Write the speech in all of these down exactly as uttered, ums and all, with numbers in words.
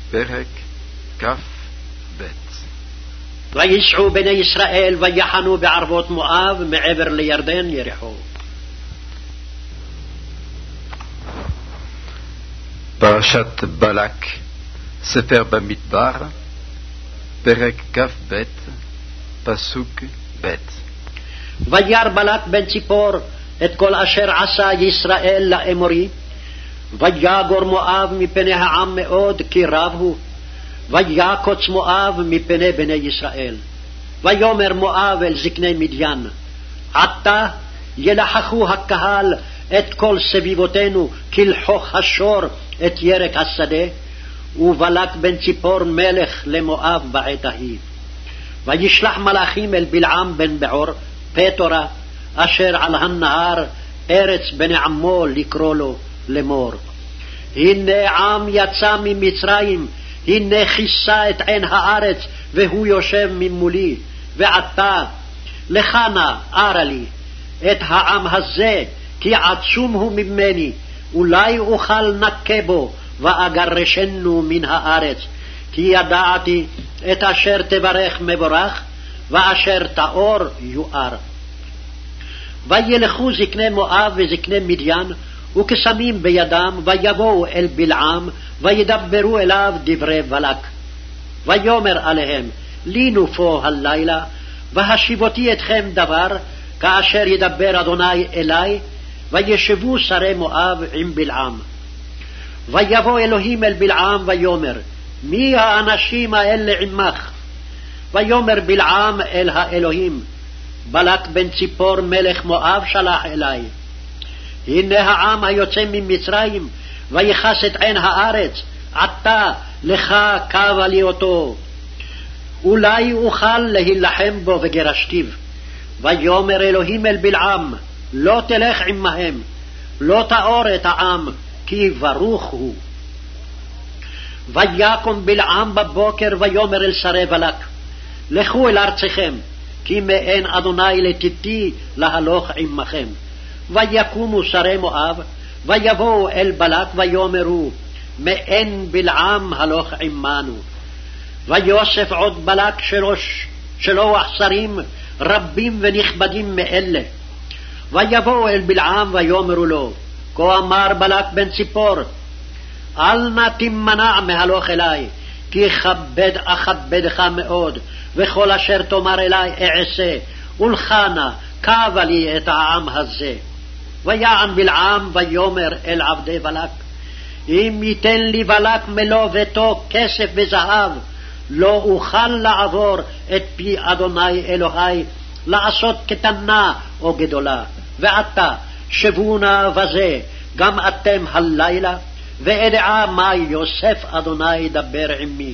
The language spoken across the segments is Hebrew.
פרק כ"ב. ויסעו בני ישראל ויחנו בערבות מואב מעבר לירדן יריחו. פרשת בלק, ספר במדבר, פרק כ"ב, פסוק ב'. וירא בלק בן ציפור את כל אשר עשה ישראל לאמורי, ויגור מואב מפני העם מאוד כי רב הוא, ויקוץ מואב מפני בני ישראל. ויאמר מואב אל זקני מדיין, עתה ילחכו הקהל את כל סביבותינו כלחוך השור את ירק השדה, ובלק בן ציפור מלך למואב בעת ההיא. וישלח מלאכים אל בלעם בן בעור פטורה אשר על הנהר ארץ בני עמו לקרוא לו לאמור, הנה עם יצא ממצרים, הנה כיסה את עין הארץ והוא יושב ממולי, ועתה לך נא ארה לי את העם הזה כי עצום הוא ממני, אולי אוכל נקה בו ואגרשנו מן הארץ, כי ידעתי את אשר תברך מבורך ואשר תאור יואר. וילכו זקני מואב וזקני מדיין וקסמים בידם, ויבואו אל בלעם וידברו אליו דברי בלק. ויאמר עליהם, לינו פה הלילה והשיבותי אתכם דבר כאשר ידבר אדוני אלי. וישבו שרי מואב עם בלעם. ויבוא אלוהים אל בלעם ויאמר, מי האנשים האלה עמך? ויאמר בלעם אל האלוהים, בלק בן ציפור מלך מואב שלח אלי. הנה העם היוצא ממצרים ויחס את עין הארץ, עתה לך קבה לי אותו, אולי אוכל להילחם בו וגרשתיו. ויאמר אלוהים אל בלעם, לא תלך עמהם, לא תאור את העם, כי ברוך הוא. ויקום בלעם בבוקר ויאמר אל שרי בלק, לכו אל ארצכם, כי מאין אדוני לתתי להלוך עמכם. ויקומו שרי מואב ויבואו אל בלק ויאמרו, מאין בלעם הלוך עמנו. ויוסף עוד בלק שלוש שלוח שרים רבים ונכבדים מאלה. ויבואו אל בלעם ויאמרו לו, כה אמר בלק בן ציפור, אל נא תימנע מהלוך אלי, כי כבד אכבדך מאוד, וכל אשר תאמר אלי אעשה, ולך נא קבה לי את העם הזה. ויען בלעם ויאמר אל עבדי בלק, אם ייתן לי בלק מלוא ביתו כסף וזהב, לא אוכל לעבור את פי אדוני אלוהי לעשות קטנה או גדולה. ועתה שבו נא בזה גם אתם הלילה, ואדעה מה יוסף אדוני דבר עמי.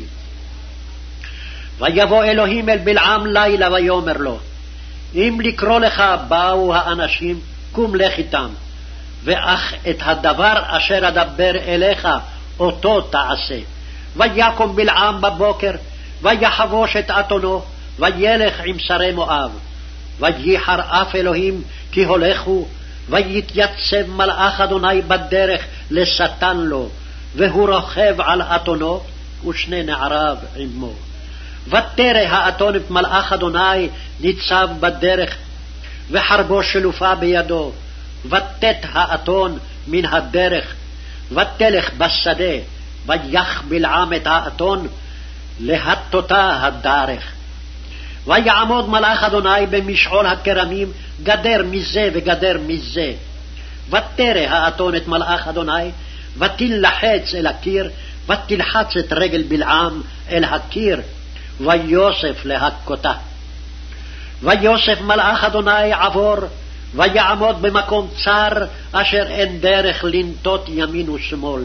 ויבוא אלוהים אל בלעם לילה ויאמר לו, אם לקרוא לך באו האנשים, קום לך איתם, ואך את הדבר אשר אדבר אליך אותו תעשה. ויקום בלעם בבוקר ויחבוש את אתונו וילך עם שרי מואב. וייחר אף אלוהים כי הולכו, ויתייצב מלאך אדוני בדרך לשטן לו, והוא רוכב על אתונו ושני נעריו עמו. ותרא האתון את מלאך אדוני ניצב בדרך, וחרבו שלופה בידו. ותת האתון מן הדרך, ותלך בשדה, ויח בלעם את האתון להטותה הדרך. ויעמוד מלאך אדוני במשעול הכרמים, גדר מזה וגדר מזה. ותרא האתון את מלאך אדוני, ותלחץ אל הקיר, ותלחץ את רגל בלעם אל הקיר, ויוסף להכותה. ויוסף מלאך אדוני עבור, ויעמוד במקום צר אשר אין דרך לנטות ימין ושמאל.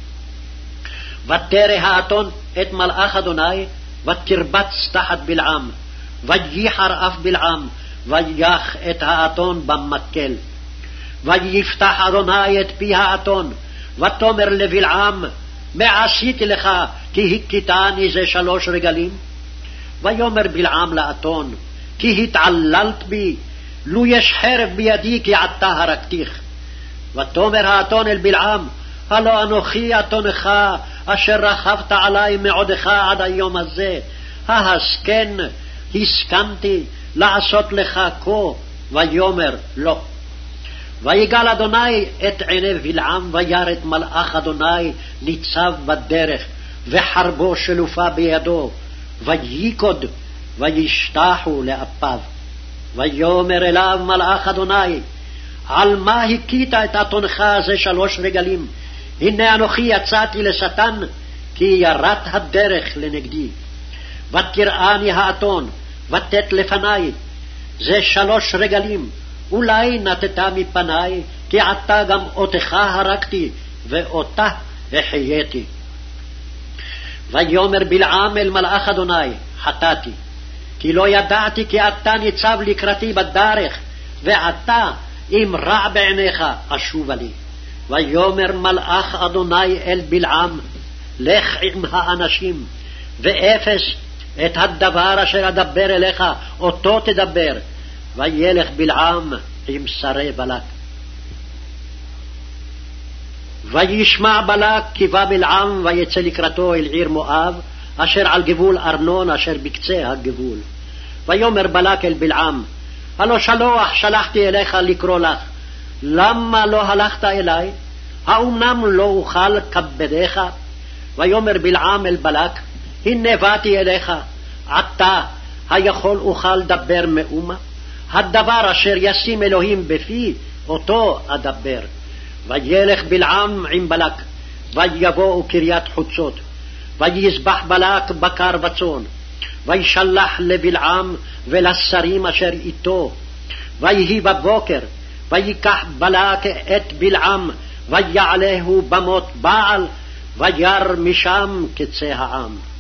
ותרא האתון את מלאך אדוני, ותרבץ תחת בלעם. וייחר אף בלעם, ויח את האתון במקל. ויפתח אדוני את פי האתון, ותאמר לבלעם, מה עשיתי לך כי הכיתני זה שלוש רגלים? ויאמר בלעם לאתון, כי התעללת בי, לו יש חרב בידי כי עתה הרגתיך. ותאמר האתון אל בלעם, הלא אנוכי אתונך, אשר רכבת עלי מעודך עד היום הזה. ההסכן הסכמתי לעשות לך כה, ויאמר לא. ויגל אדוני את עיני בלעם, וירא את מלאך אדוני ניצב בדרך, וחרבו שלופה בידו, ויקוד, וישתחו לאפיו. ויאמר אליו מלאך אדוני, על מה הכית את אתונך הזה שלוש רגלים? הנה אנוכי יצאתי לשטן, כי ירת הדרך לנגדי. ותראני האתון, ותת לפני, זה שלוש רגלים, אולי נתתה מפני, כי עתה גם אותך הרגתי, ואותה החייתי. ויאמר בלעם אל מלאך אדוני, חטאתי, כי לא ידעתי כי אתה ניצב לקראתי בדרך, ועתה אם רע בעיניך אשובה לי. ויאמר מלאך אדוני אל בלעם, לך עם האנשים, ואפס את הדבר אשר אדבר אליך, אותו תדבר. וילך בלעם עם שרי בלק. וישמע בלק כי בא בלעם, ויצא לקראתו אל עיר מואב, אשר על גבול ארנון, אשר בקצה הגבול. ויאמר בלק אל בלעם, הלא שלוח שלחתי אליך לקרוא לך, למה לא הלכת אלי? האומנם לא אוכל כבדיך? ויאמר בלעם אל בלק, הנה באתי אליך, עתה היכול אוכל דבר מאומה? הדבר אשר ישים אלוהים בפי, אותו אדבר. וילך בלעם עם בלק, ויבואו קריית חוצות, ויזבח בלק בקר וצאן, וישלח לבלעם ולשרים אשר איתו. ויהי בבוקר, ויקח בלק את בלעם, ויעלהו במות בעל, ויר משם קצה העם.